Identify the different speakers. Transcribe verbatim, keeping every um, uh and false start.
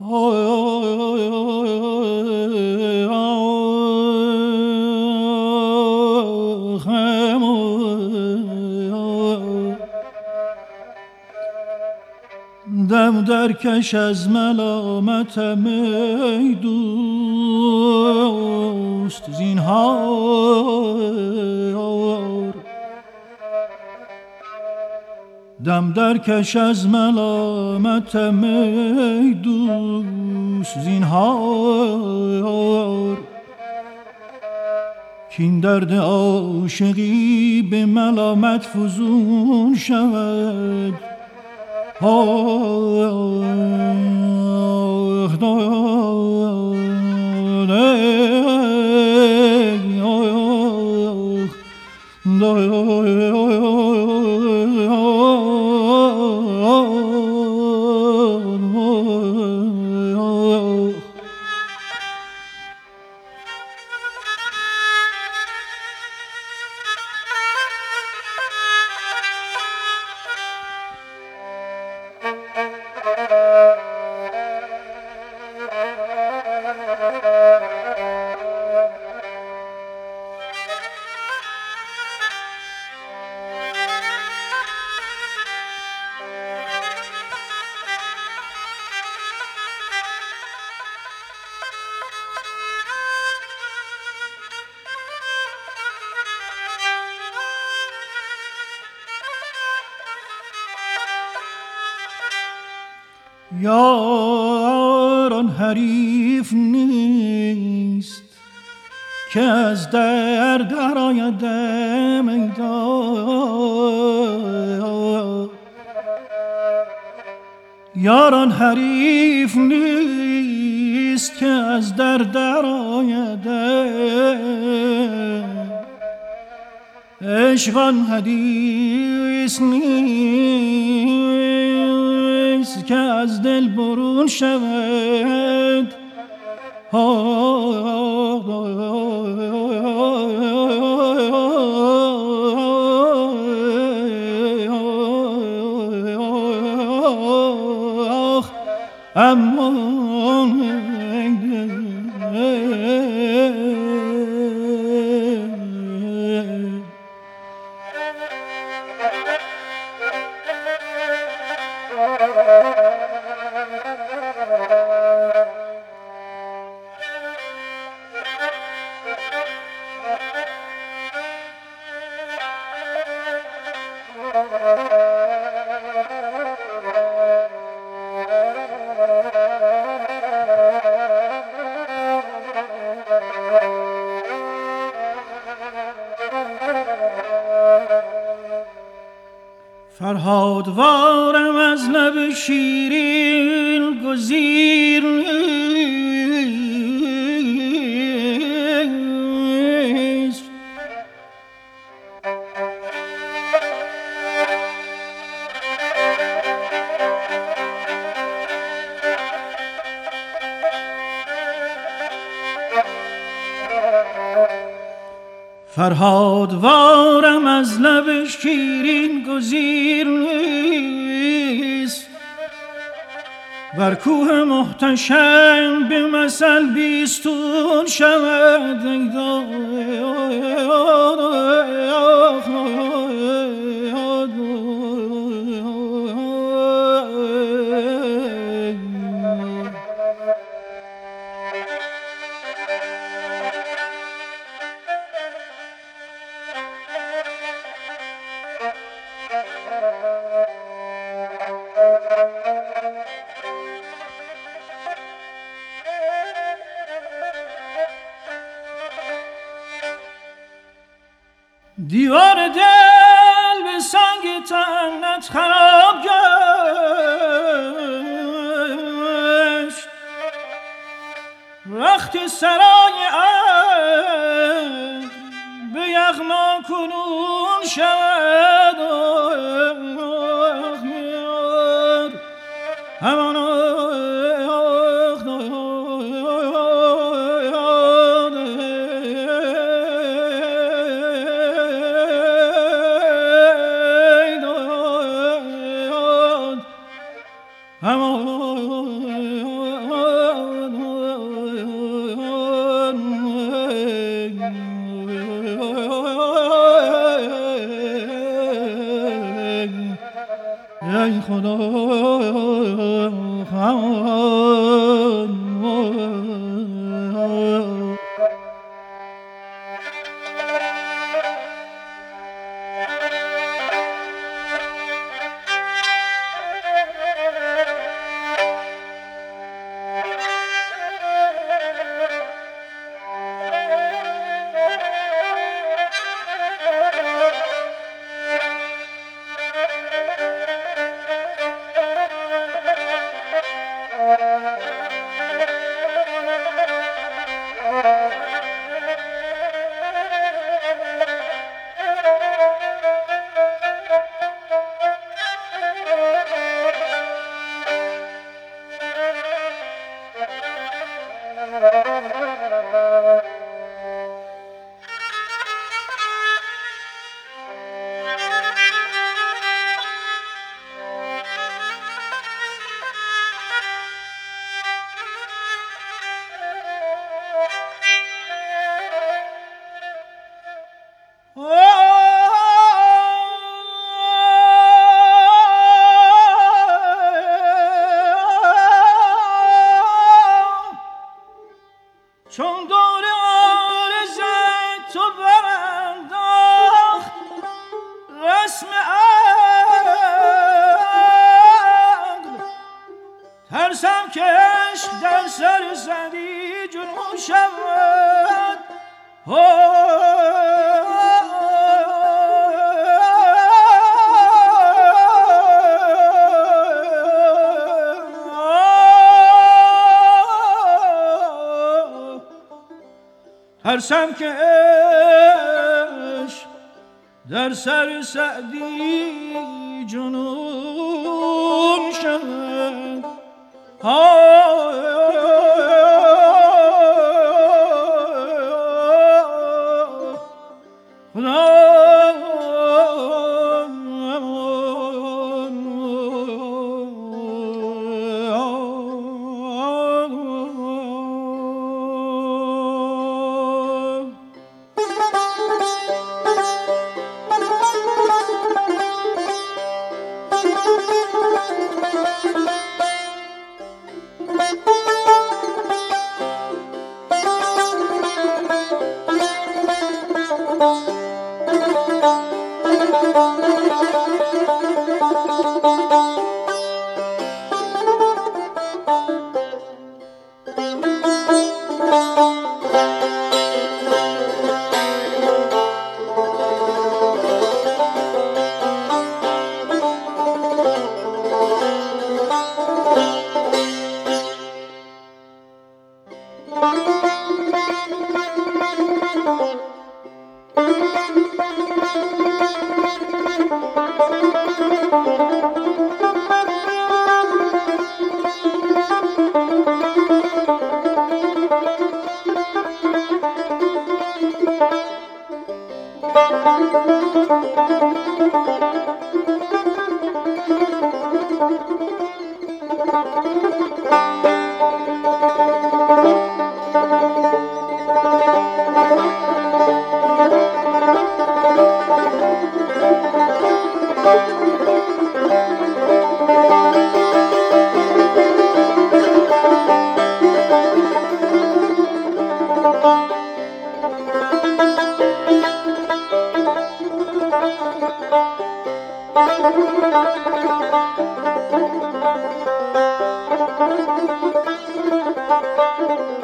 Speaker 1: دم درکش از ملامتم ای دوست زینهار، دم درکش از ملامتم ای دوست زینهار، کین درد عاشقی به ملامت فزون شود. آه یاران حریف نیست که از در در آید میدان، یاران حریف نیست که از در در آید، عشقان حدیث نیست که از دل برون شود. اما فرهادوارم از لب شیرین گزیر نیست، فرهادوارم از لب شیرین گزیر نیست، ور کوه محتشم به مثل بیستون شود. دیوار دل به سنگ تنت خراب گشت، وقتی سرای عشق به یغما کنون شد. همان ای خدا چون دور عارض تو برانداخت رسم عقل، ترسم که عشق در سر زدی جنون شود. ترسم که عشق در سر سعدی جنون شد.
Speaker 2: Thank you.